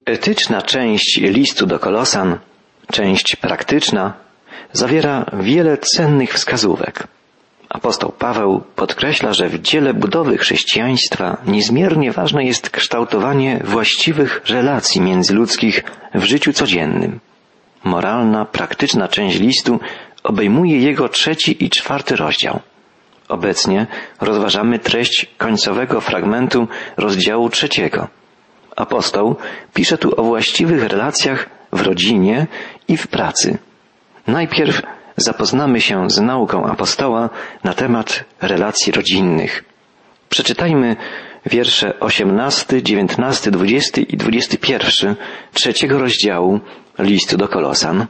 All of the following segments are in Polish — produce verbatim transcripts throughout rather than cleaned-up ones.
Etyczna część listu do Kolosan, część praktyczna, zawiera wiele cennych wskazówek. Apostoł Paweł podkreśla, że w dziele budowy chrześcijaństwa niezmiernie ważne jest kształtowanie właściwych relacji międzyludzkich w życiu codziennym. Moralna, praktyczna część listu obejmuje jego trzeci i czwarty rozdział. Obecnie rozważamy treść końcowego fragmentu rozdziału trzeciego. Apostoł pisze tu o właściwych relacjach w rodzinie i w pracy. Najpierw zapoznamy się z nauką apostoła na temat relacji rodzinnych. Przeczytajmy wiersze osiemnasty, dziewiętnasty, dwudziesty i dwudziesty pierwszy trzeciego rozdziału listu do Kolosan.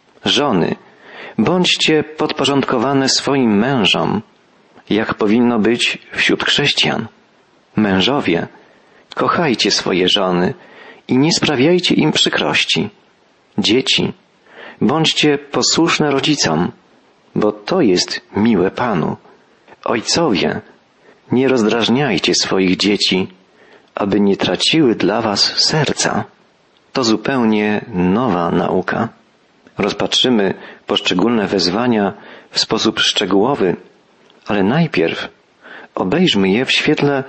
Żony, bądźcie podporządkowane swoim mężom, jak powinno być wśród chrześcijan. Mężowie, kochajcie swoje żony i nie sprawiajcie im przykrości. Dzieci, bądźcie posłuszne rodzicom, bo to jest miłe Panu. Ojcowie, nie rozdrażniajcie swoich dzieci, aby nie traciły dla was serca. To zupełnie nowa nauka. Rozpatrzymy poszczególne wezwania w sposób szczegółowy, ale najpierw obejrzmy je w świetle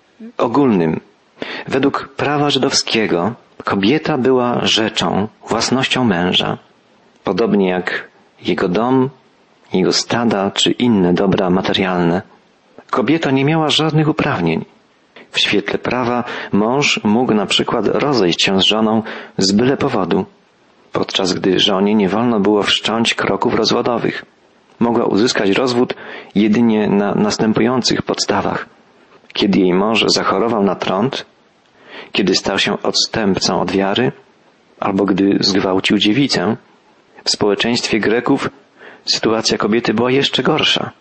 ogólnym. Według prawa żydowskiego kobieta była rzeczą, własnością męża, podobnie jak jego dom, jego stada czy inne dobra materialne. Kobieta nie miała żadnych uprawnień. W świetle prawa mąż mógł na przykład rozejść się z żoną z byle powodu, podczas gdy żonie nie wolno było wszcząć kroków rozwodowych. Mogła uzyskać rozwód jedynie na następujących podstawach. Kiedy jej mąż zachorował na trąd, kiedy stał się odstępcą od wiary, albo gdy zgwałcił dziewicę. W społeczeństwie Greków sytuacja kobiety była jeszcze gorsza.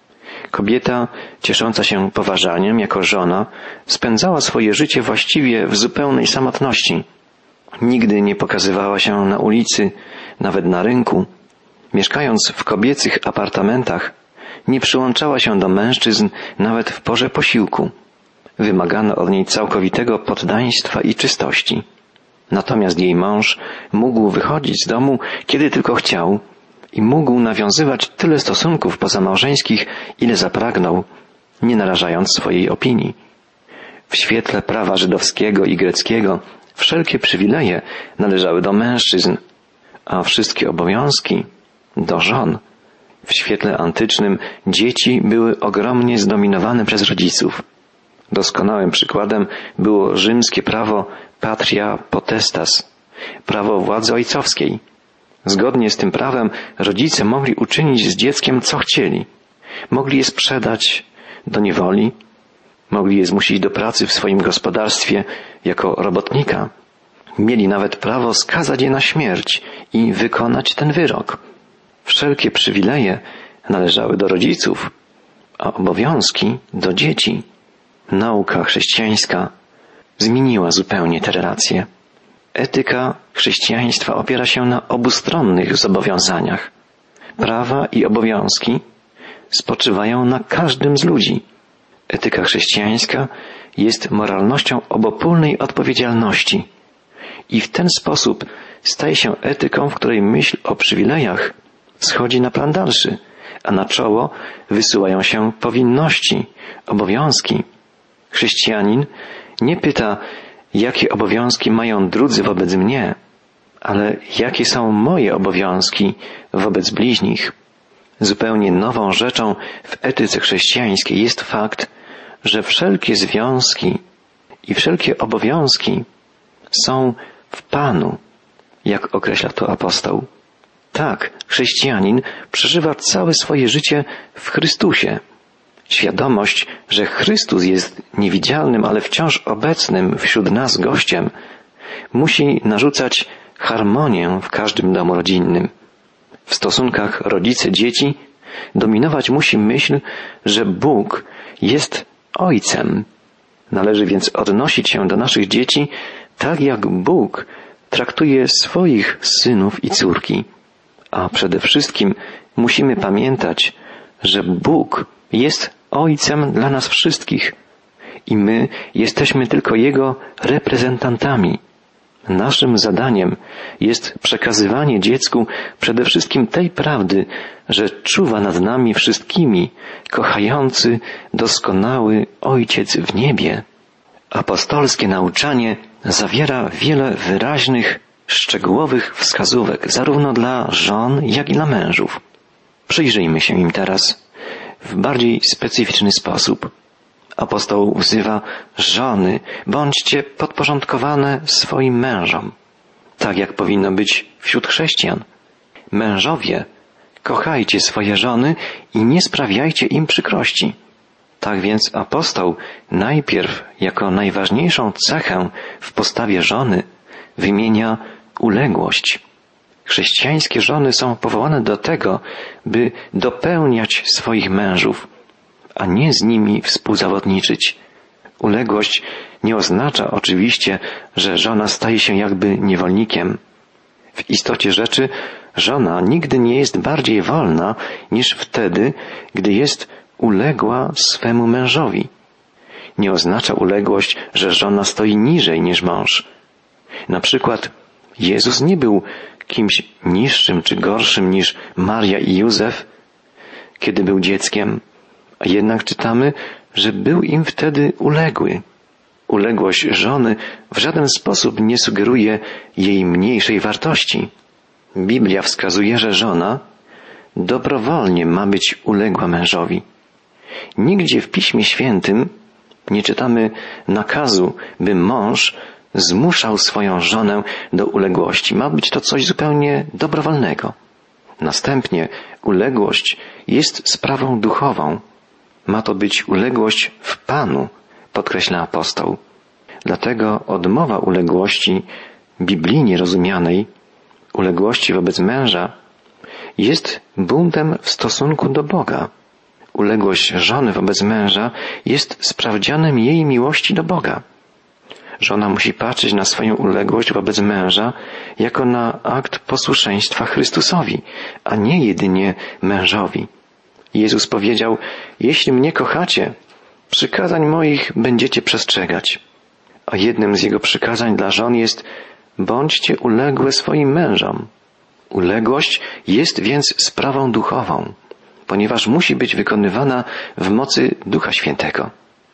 Kobieta, ciesząca się poważaniem jako żona, spędzała swoje życie właściwie w zupełnej samotności. Nigdy nie pokazywała się na ulicy, nawet na rynku. Mieszkając w kobiecych apartamentach, nie przyłączała się do mężczyzn nawet w porze posiłku. Wymagano od niej całkowitego poddaństwa i czystości. Natomiast jej mąż mógł wychodzić z domu, kiedy tylko chciał i mógł nawiązywać tyle stosunków pozamałżeńskich, ile zapragnął, nie narażając swojej opinii. W świetle prawa żydowskiego i greckiego wszelkie przywileje należały do mężczyzn, a wszystkie obowiązki do żon. W świetle antycznym dzieci były ogromnie zdominowane przez rodziców. Doskonałym przykładem było rzymskie prawo patria potestas, prawo władzy ojcowskiej. Zgodnie z tym prawem rodzice mogli uczynić z dzieckiem co chcieli. Mogli je sprzedać do niewoli, mogli je zmusić do pracy w swoim gospodarstwie jako robotnika. Mieli nawet prawo skazać je na śmierć i wykonać ten wyrok. Wszelkie przywileje należały do rodziców, a obowiązki do dzieci. Nauka chrześcijańska zmieniła zupełnie te relacje. Etyka chrześcijaństwa opiera się na obustronnych zobowiązaniach. Prawa i obowiązki spoczywają na każdym z ludzi. Etyka chrześcijańska jest moralnością obopólnej odpowiedzialności i w ten sposób staje się etyką, w której myśl o przywilejach schodzi na plan dalszy, a na czoło wysyłają się powinności, obowiązki. Chrześcijanin nie pyta, jakie obowiązki mają drudzy wobec mnie, ale jakie są moje obowiązki wobec bliźnich. Zupełnie nową rzeczą w etyce chrześcijańskiej jest fakt, że wszelkie związki i wszelkie obowiązki są w Panu, jak określa to apostoł. Tak, chrześcijanin przeżywa całe swoje życie w Chrystusie. Świadomość, że Chrystus jest niewidzialnym, ale wciąż obecnym wśród nas gościem, musi narzucać harmonię w każdym domu rodzinnym. W stosunkach rodzice-dzieci dominować musi myśl, że Bóg jest Ojcem. Należy więc odnosić się do naszych dzieci tak, jak Bóg traktuje swoich synów i córki. A przede wszystkim musimy pamiętać, że Bóg jest Ojcem dla nas wszystkich i my jesteśmy tylko Jego reprezentantami. Naszym zadaniem jest przekazywanie dziecku przede wszystkim tej prawdy, że czuwa nad nami wszystkimi kochający, doskonały Ojciec w niebie. Apostolskie nauczanie zawiera wiele wyraźnych, szczegółowych wskazówek zarówno dla żon, jak i dla mężów. Przyjrzyjmy się im teraz w bardziej specyficzny sposób. Apostoł wzywa żony, bądźcie podporządkowane swoim mężom, tak jak powinno być wśród chrześcijan. Mężowie, kochajcie swoje żony i nie sprawiajcie im przykrości. Tak więc apostoł najpierw jako najważniejszą cechę w postawie żony wymienia uległość. Chrześcijańskie żony są powołane do tego, by dopełniać swoich mężów, a nie z nimi współzawodniczyć. Uległość nie oznacza oczywiście, że żona staje się jakby niewolnikiem. W istocie rzeczy żona nigdy nie jest bardziej wolna niż wtedy, gdy jest uległa swemu mężowi. Nie oznacza uległość, że żona stoi niżej niż mąż. Na przykład Jezus nie był kimś niższym czy gorszym niż Maria i Józef, kiedy był dzieckiem, a jednak czytamy, że był im wtedy uległy. Uległość żony w żaden sposób nie sugeruje jej mniejszej wartości. Biblia wskazuje, że żona dobrowolnie ma być uległa mężowi. Nigdzie w Piśmie Świętym nie czytamy nakazu, by mąż zmuszał swoją żonę do uległości. Ma być to coś zupełnie dobrowolnego. Następnie uległość jest sprawą duchową. Ma to być uległość w Panu, podkreśla apostoł. Dlatego odmowa uległości biblijnie rozumianej, uległości wobec męża, jest buntem w stosunku do Boga. Uległość żony wobec męża jest sprawdzianem jej miłości do Boga. Żona musi patrzeć na swoją uległość wobec męża jako na akt posłuszeństwa Chrystusowi, a nie jedynie mężowi. Jezus powiedział, jeśli mnie kochacie, przykazań moich będziecie przestrzegać. A jednym z Jego przykazań dla żon jest, bądźcie uległe swoim mężom. Uległość jest więc sprawą duchową, ponieważ musi być wykonywana w mocy Ducha Świętego.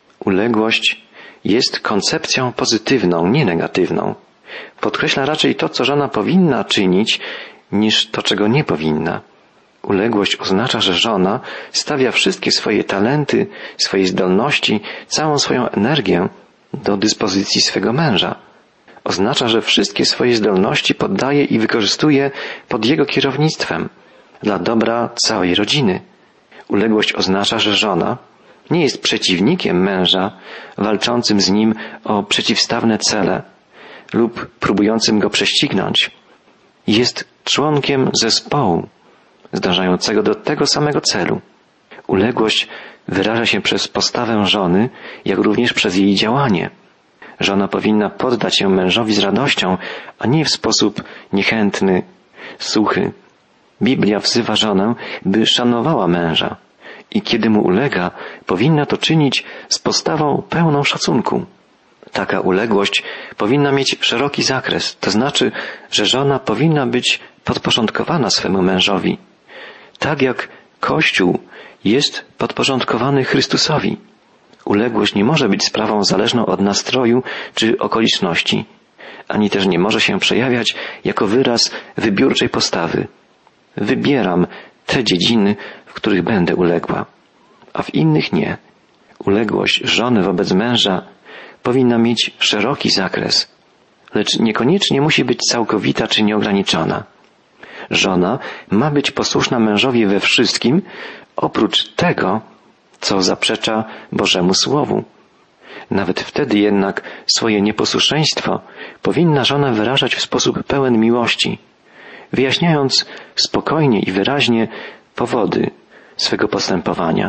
Uległość jest koncepcją pozytywną, nie negatywną. Podkreśla raczej to, co żona powinna czynić, niż to, czego nie powinna. Uległość oznacza, że żona stawia wszystkie swoje talenty, swoje zdolności, całą swoją energię do dyspozycji swego męża. Oznacza, że wszystkie swoje zdolności poddaje i wykorzystuje pod jego kierownictwem, dla dobra całej rodziny. Uległość oznacza, że żona nie jest przeciwnikiem męża, walczącym z nim o przeciwstawne cele lub próbującym go prześcignąć. Jest członkiem zespołu, zdążającego do tego samego celu. Uległość wyraża się przez postawę żony, jak również przez jej działanie. Żona powinna poddać się mężowi z radością, a nie w sposób niechętny, suchy. Biblia wzywa żonę, by szanowała męża i kiedy mu ulega, powinna to czynić z postawą pełną szacunku. Taka uległość powinna mieć szeroki zakres, to znaczy, że żona powinna być podporządkowana swemu mężowi, tak jak Kościół jest podporządkowany Chrystusowi. Uległość nie może być sprawą zależną od nastroju czy okoliczności, ani też nie może się przejawiać jako wyraz wybiórczej postawy. Wybieram te dziedziny, w których będę uległa, a w innych nie. Uległość żony wobec męża powinna mieć szeroki zakres, lecz niekoniecznie musi być całkowita czy nieograniczona. Żona ma być posłuszna mężowi we wszystkim, oprócz tego, co zaprzecza Bożemu Słowu. Nawet wtedy jednak swoje nieposłuszeństwo powinna żona wyrażać w sposób pełen miłości, wyjaśniając spokojnie i wyraźnie powody swego postępowania.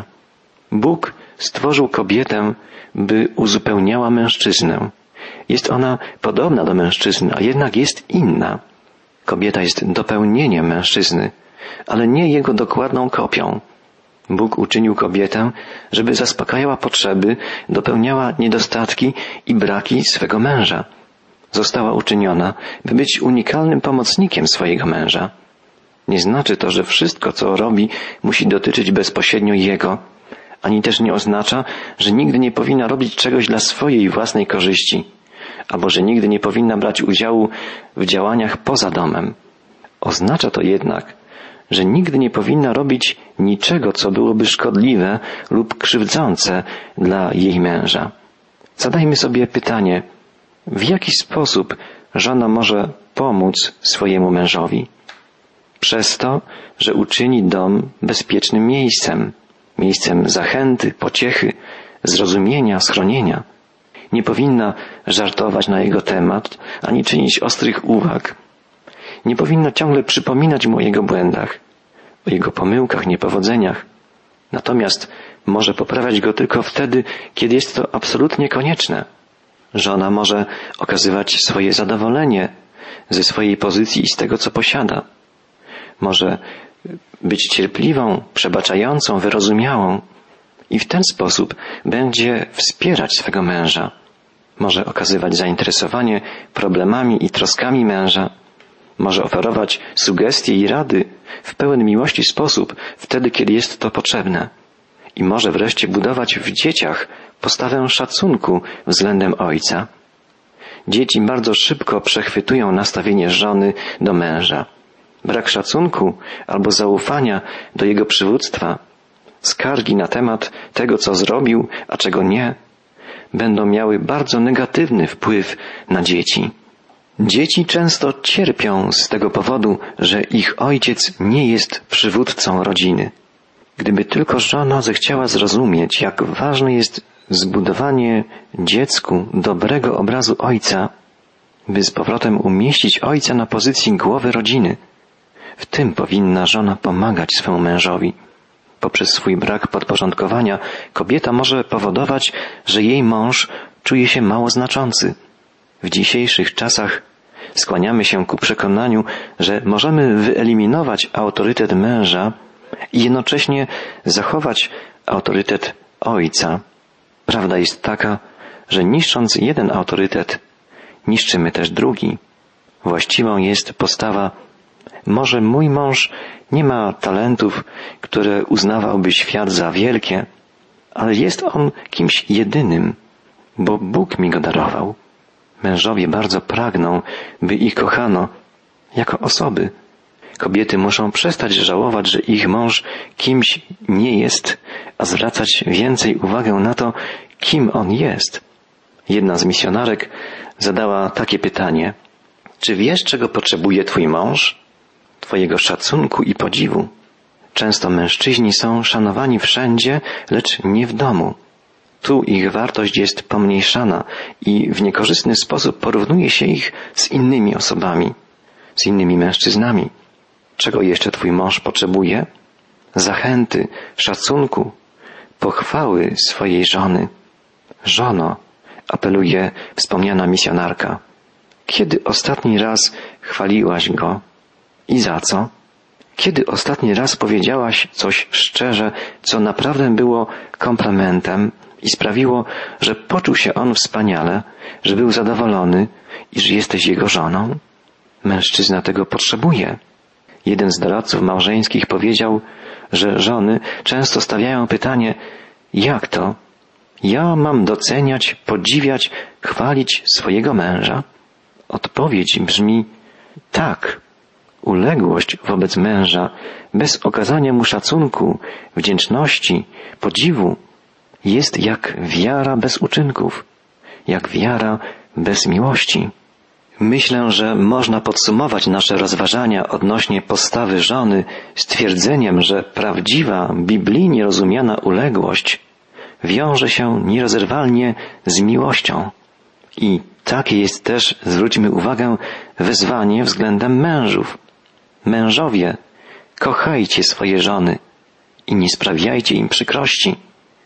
Bóg stworzył kobietę, by uzupełniała mężczyznę. Jest ona podobna do mężczyzny, a jednak jest inna. Kobieta jest dopełnieniem mężczyzny, ale nie jego dokładną kopią. Bóg uczynił kobietę, żeby zaspokajała potrzeby, dopełniała niedostatki i braki swego męża. została uczyniona, by być unikalnym pomocnikiem swojego męża. Nie znaczy to, że wszystko, co robi, musi dotyczyć bezpośrednio jego, ani też nie oznacza, że nigdy nie powinna robić czegoś dla swojej własnej korzyści, albo że nigdy nie powinna brać udziału w działaniach poza domem. Oznacza to jednak, że nigdy nie powinna robić niczego, co byłoby szkodliwe lub krzywdzące dla jej męża. Zadajmy sobie pytanie, w jaki sposób żona może pomóc swojemu mężowi? Przez to, że uczyni dom bezpiecznym miejscem, miejscem zachęty, pociechy, zrozumienia, schronienia. Nie powinna żartować na jego temat, ani czynić ostrych uwag. Nie powinna ciągle przypominać mu o jego błędach, o jego pomyłkach, niepowodzeniach. Natomiast może poprawiać go tylko wtedy, kiedy jest to absolutnie konieczne. Żona może okazywać swoje zadowolenie ze swojej pozycji i z tego, co posiada. Może być cierpliwą, przebaczającą, wyrozumiałą i w ten sposób będzie wspierać swego męża. Może okazywać zainteresowanie problemami i troskami męża. Może oferować sugestie i rady w pełen miłości sposób, wtedy, kiedy jest to potrzebne. I może wreszcie budować w dzieciach postawę szacunku względem ojca. Dzieci bardzo szybko przechwytują nastawienie żony do męża. Brak szacunku albo zaufania do jego przywództwa, skargi na temat tego, co zrobił, a czego nie, będą miały bardzo negatywny wpływ na dzieci. Dzieci często cierpią z tego powodu, że ich ojciec nie jest przywódcą rodziny. Gdyby tylko żona zechciała zrozumieć, jak ważne jest zbudowanie dziecku dobrego obrazu ojca, by z powrotem umieścić ojca na pozycji głowy rodziny, w tym powinna żona pomagać swemu mężowi. Poprzez swój brak podporządkowania kobieta może powodować, że jej mąż czuje się mało znaczący. W dzisiejszych czasach skłaniamy się ku przekonaniu, że możemy wyeliminować autorytet męża i jednocześnie zachować autorytet ojca. Prawda jest taka, że niszcząc jeden autorytet, niszczymy też drugi. Właściwą jest postawa: może mój mąż nie ma talentów, które uznawałby świat za wielkie, ale jest on kimś jedynym, bo Bóg mi go darował. Mężowie bardzo pragną, by ich kochano jako osoby. Kobiety muszą przestać żałować, że ich mąż kimś nie jest, a zwracać więcej uwagę na to, kim on jest. Jedna z misjonarek zadała takie pytanie: czy wiesz, czego potrzebuje twój mąż? Twojego szacunku i podziwu. Często mężczyźni są szanowani wszędzie, lecz nie w domu. Tu ich wartość jest pomniejszana i w niekorzystny sposób porównuje się ich z innymi osobami, z innymi mężczyznami. Czego jeszcze twój mąż potrzebuje? Zachęty, szacunku, pochwały swojej żony. Żono, apeluje wspomniana misjonarka, kiedy ostatni raz chwaliłaś go i za co? Kiedy ostatni raz powiedziałaś coś szczerze, co naprawdę było komplementem i sprawiło, że poczuł się on wspaniale, że był zadowolony i że jesteś jego żoną? Mężczyzna tego potrzebuje. Jeden z doradców małżeńskich powiedział, że żony często stawiają pytanie: jak to? Ja mam doceniać, podziwiać, chwalić swojego męża? Odpowiedź brzmi: tak. Uległość wobec męża, bez okazania mu szacunku, wdzięczności, podziwu, jest jak wiara bez uczynków, jak wiara bez miłości. Myślę, że można podsumować nasze rozważania odnośnie postawy żony stwierdzeniem, że prawdziwa, biblijnie rozumiana uległość wiąże się nierozerwalnie z miłością. I takie jest też, zwróćmy uwagę, wezwanie względem mężów. Mężowie, kochajcie swoje żony i nie sprawiajcie im przykrości.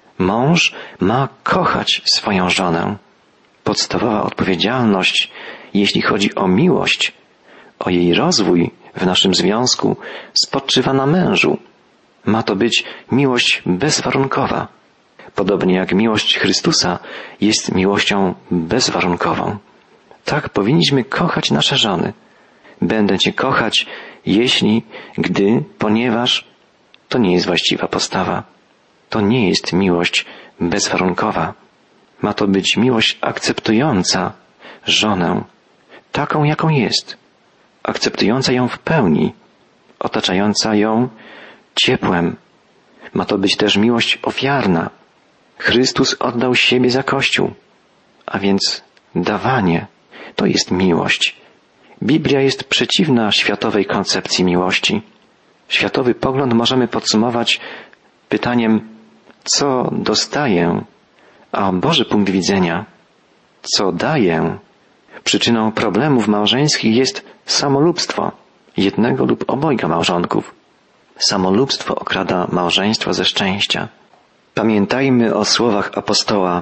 Mąż ma kochać swoją żonę. Podstawowa odpowiedzialność, jeśli chodzi o miłość, o jej rozwój w naszym związku, spoczywa na mężu. Ma to być miłość bezwarunkowa. Podobnie jak miłość Chrystusa jest miłością bezwarunkową. Tak powinniśmy kochać nasze żony. Będę Cię kochać, jeśli, gdy, ponieważ to nie jest właściwa postawa. To nie jest miłość bezwarunkowa. Ma to być miłość akceptująca żonę, taką jaką jest, akceptująca ją w pełni, otaczająca ją ciepłem. Ma to być też miłość ofiarna. Chrystus oddał siebie za Kościół, a więc dawanie to jest miłość. Biblia jest przeciwna światowej koncepcji miłości. Światowy pogląd możemy podsumować pytaniem, co dostaję, a Boży punkt widzenia, co daję. Przyczyną problemów małżeńskich jest samolubstwo jednego lub obojga małżonków. Samolubstwo okrada małżeństwo ze szczęścia. Pamiętajmy o słowach apostoła.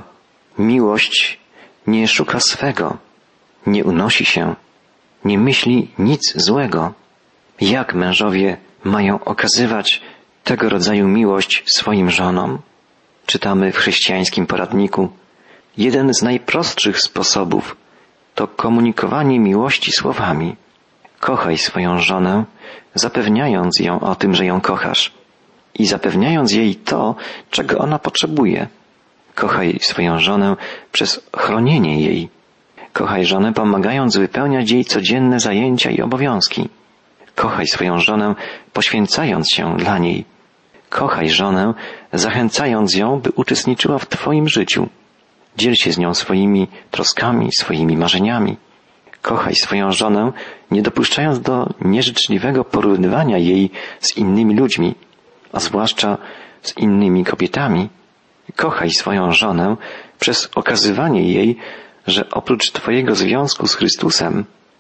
Miłość nie szuka swego, nie unosi się, nie myśli nic złego. Jak mężowie mają okazywać tego rodzaju miłość swoim żonom? Czytamy w chrześcijańskim poradniku. Jeden z najprostszych sposobów to komunikowanie miłości słowami. Kochaj swoją żonę, zapewniając ją o tym, że ją kochasz i zapewniając jej to, czego ona potrzebuje. Kochaj swoją żonę przez chronienie jej. Kochaj żonę, pomagając wypełniać jej codzienne zajęcia i obowiązki. Kochaj swoją żonę, poświęcając się dla niej. Kochaj żonę, zachęcając ją, by uczestniczyła w Twoim życiu. Dziel się z nią swoimi troskami, swoimi marzeniami. Kochaj swoją żonę, nie dopuszczając do nieżyczliwego porównywania jej z innymi ludźmi, a zwłaszcza z innymi kobietami. Kochaj swoją żonę przez okazywanie jej, że oprócz Twojego związku z Chrystusem,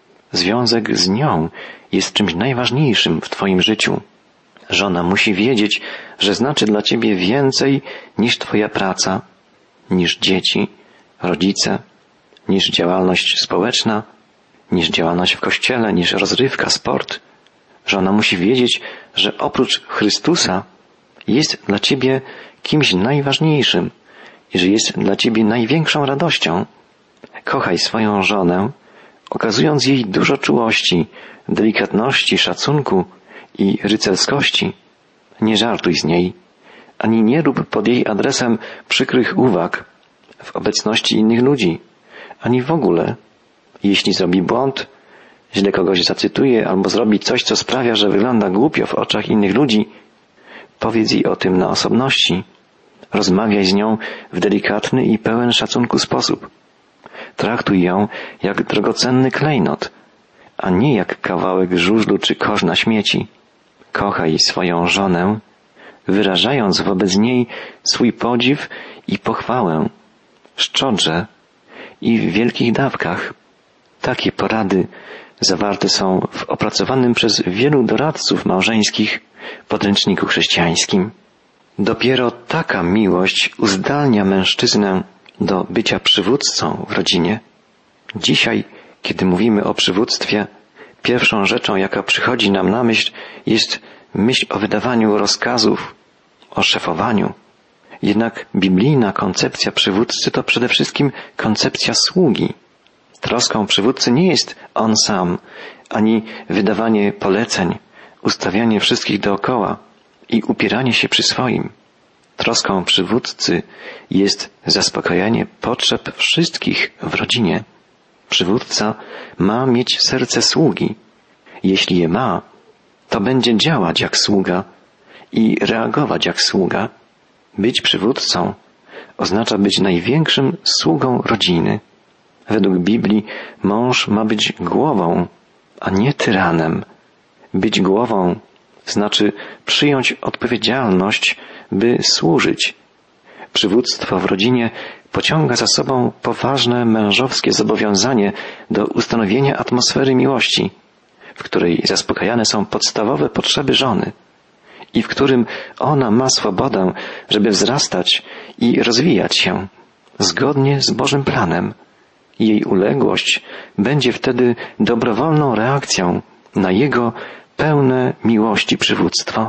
związek z nią jest czymś najważniejszym w Twoim życiu. Żona musi wiedzieć, że znaczy dla Ciebie więcej niż Twoja praca, niż dzieci, rodzice, niż działalność społeczna, niż działalność w kościele, niż rozrywka, sport. Żona musi wiedzieć, że oprócz Chrystusa jest dla Ciebie kimś najważniejszym i że jest dla Ciebie największą radością. Kochaj swoją żonę, okazując jej dużo czułości, delikatności, szacunku i rycerskości. Nie żartuj z niej, ani nie rób pod jej adresem przykrych uwag w obecności innych ludzi, ani w ogóle. Jeśli zrobi błąd, źle kogoś zacytuje albo zrobi coś, co sprawia, że wygląda głupio w oczach innych ludzi, powiedz jej o tym na osobności. Rozmawiaj z nią w delikatny i pełen szacunku sposób. Traktuj ją jak drogocenny klejnot, a nie jak kawałek żużlu czy kosz na śmieci. Kochaj swoją żonę, wyrażając wobec niej swój podziw i pochwałę, szczodrze i w wielkich dawkach. Takie porady zawarte są w opracowanym przez wielu doradców małżeńskich podręczniku chrześcijańskim. Dopiero taka miłość uzdalnia mężczyznę do bycia przywódcą w rodzinie. Dzisiaj, kiedy mówimy o przywództwie, pierwszą rzeczą, jaka przychodzi nam na myśl, jest myśl o wydawaniu rozkazów, o szefowaniu. Jednak biblijna koncepcja przywódcy to przede wszystkim koncepcja sługi. Troską przywódcy nie jest on sam, ani wydawanie poleceń, ustawianie wszystkich dookoła i upieranie się przy swoim. Troską przywódcy jest zaspokajanie potrzeb wszystkich w rodzinie. Przywódca ma mieć serce sługi. Jeśli je ma, to będzie działać jak sługa i reagować jak sługa. Być przywódcą oznacza być największym sługą rodziny. Według Biblii mąż ma być głową, a nie tyranem. Być głową znaczy przyjąć odpowiedzialność, by służyć. Przywództwo w rodzinie pociąga za sobą poważne mężowskie zobowiązanie do ustanowienia atmosfery miłości, w której zaspokajane są podstawowe potrzeby żony i w którym ona ma swobodę, żeby wzrastać i rozwijać się zgodnie z Bożym planem. Jej uległość będzie wtedy dobrowolną reakcją na Jego pełne miłości przywództwo.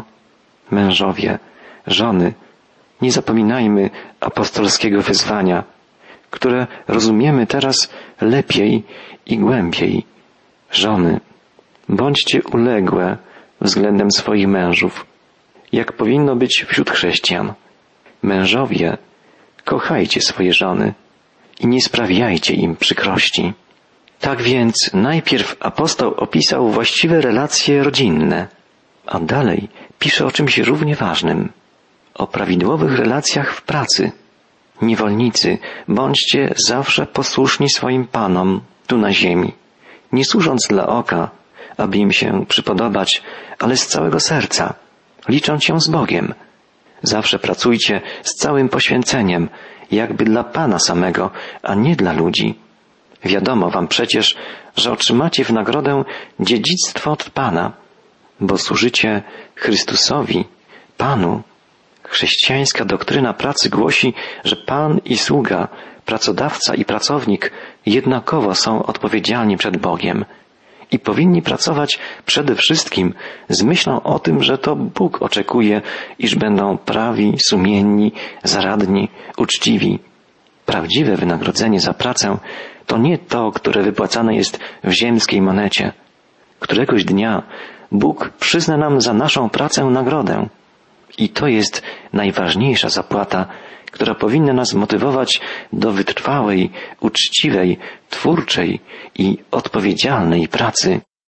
Mężowie, żony, nie zapominajmy apostolskiego wezwania. które rozumiemy teraz lepiej i głębiej. Żony, bądźcie uległe względem swoich mężów, jak powinno być wśród chrześcijan. Mężowie, kochajcie swoje żony i nie sprawiajcie im przykrości. Tak więc najpierw apostoł opisał właściwe relacje rodzinne, a dalej pisze o czymś równie ważnym, o prawidłowych relacjach w pracy. Niewolnicy, bądźcie zawsze posłuszni swoim panom tu na ziemi, nie służąc dla oka, aby im się przypodobać, ale z całego serca, licząc się z Bogiem. Zawsze pracujcie z całym poświęceniem, jakby dla Pana samego, a nie dla ludzi. Wiadomo wam przecież, że otrzymacie w nagrodę dziedzictwo od Pana, bo służycie Chrystusowi, Panu. Chrześcijańska doktryna pracy głosi, że Pan i sługa, pracodawca i pracownik jednakowo są odpowiedzialni przed Bogiem i powinni pracować przede wszystkim z myślą o tym, że to Bóg oczekuje, iż będą prawi, sumienni, zaradni, uczciwi. Prawdziwe wynagrodzenie za pracę to nie to, które wypłacane jest w ziemskiej monecie. Któregoś dnia Bóg przyzna nam za naszą pracę nagrodę. I to jest najważniejsza zapłata, która powinna nas motywować do wytrwałej, uczciwej, twórczej i odpowiedzialnej pracy.